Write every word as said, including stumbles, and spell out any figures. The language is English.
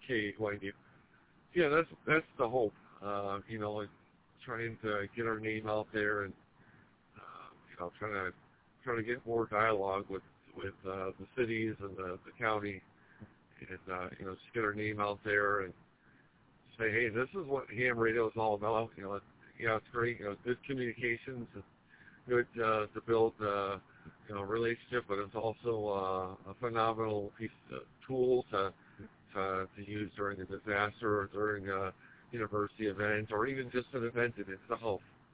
K Y D. Yeah, that's that's the hope. Uh, you know, like trying to get our name out there and uh, you know trying to trying to get more dialogue with with uh, the cities and the, the county, and uh, you know just get our name out there and say, hey, this is what ham radio is all about. You know, it, yeah, it's great. You know, good communications and good uh, to build uh, you know relationship, but it's also uh, a phenomenal piece of tool to to, to use during a disaster or during a university event or even just an event in itself.